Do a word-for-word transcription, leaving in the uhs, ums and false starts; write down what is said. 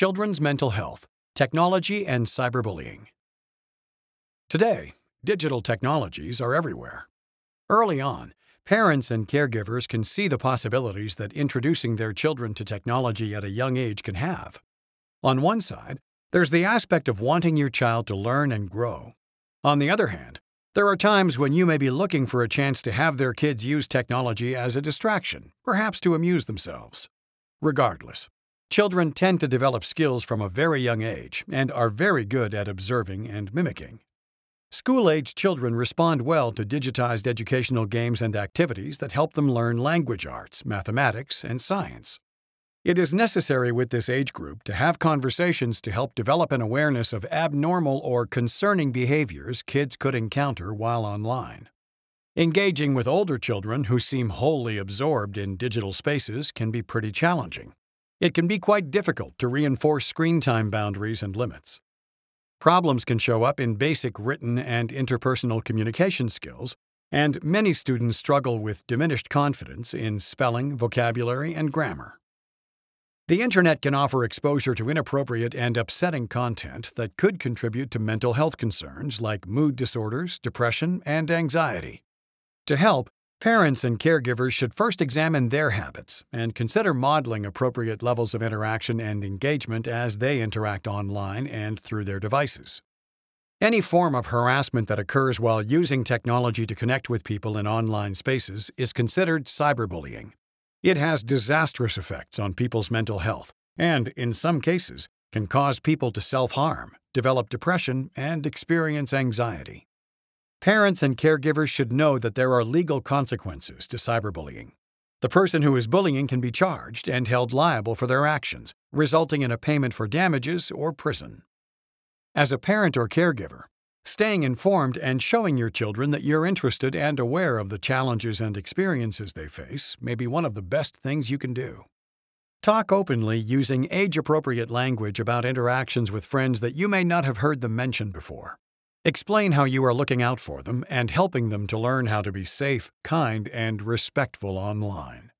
Children's Mental Health, Technology and Cyberbullying. Today, digital technologies are everywhere. Early on, parents and caregivers can see the possibilities that introducing their children to technology at a young age can have. On one side, there's the aspect of wanting your child to learn and grow. On the other hand, there are times when you may be looking for a chance to have their kids use technology as a distraction, perhaps to amuse themselves. Regardless, children tend to develop skills from a very young age and are very good at observing and mimicking. School-age children respond well to digitized educational games and activities that help them learn language arts, mathematics, and science. It is necessary with this age group to have conversations to help develop an awareness of abnormal or concerning behaviors kids could encounter while online. Engaging with older children who seem wholly absorbed in digital spaces can be pretty challenging. It can be quite difficult to reinforce screen time boundaries and limits. Problems can show up in basic written and interpersonal communication skills, and many students struggle with diminished confidence in spelling, vocabulary, and grammar. The Internet can offer exposure to inappropriate and upsetting content that could contribute to mental health concerns like mood disorders, depression, and anxiety. To help, parents and caregivers should first examine their habits and consider modeling appropriate levels of interaction and engagement as they interact online and through their devices. Any form of harassment that occurs while using technology to connect with people in online spaces is considered cyberbullying. It has disastrous effects on people's mental health and, in some cases, can cause people to self-harm, develop depression, and experience anxiety. Parents and caregivers should know that there are legal consequences to cyberbullying. The person who is bullying can be charged and held liable for their actions, resulting in a payment for damages or prison. As a parent or caregiver, staying informed and showing your children that you're interested and aware of the challenges and experiences they face may be one of the best things you can do. Talk openly using age-appropriate language about interactions with friends that you may not have heard them mention before. Explain how you are looking out for them and helping them to learn how to be safe, kind, and respectful online.